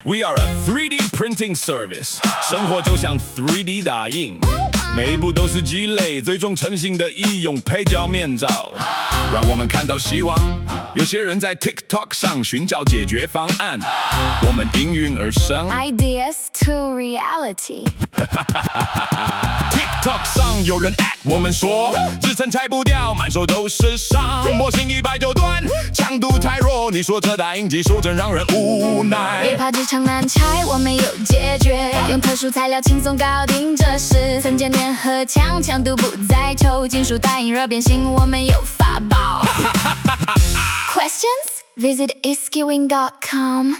We are a 3D printing service， 生活就像 3D 打印，每一步都是积累，最终成型的义用配角面罩，让我们看到希望。有些人在 TikTok 上寻找解决方案，我们应运而生。 Ideas to reality。 TikTok 上有人 at 我们说，支撑拆不掉，满手都是伤，模型100就断，强度太弱。你说这打印技术真让人无奈。 别怕职场难拆，我们有解决，用特殊材料轻松搞定这事。层间粘合强，强度不再抽，金属打印热变形，我们有法宝。Questions? Visit iskiwing.com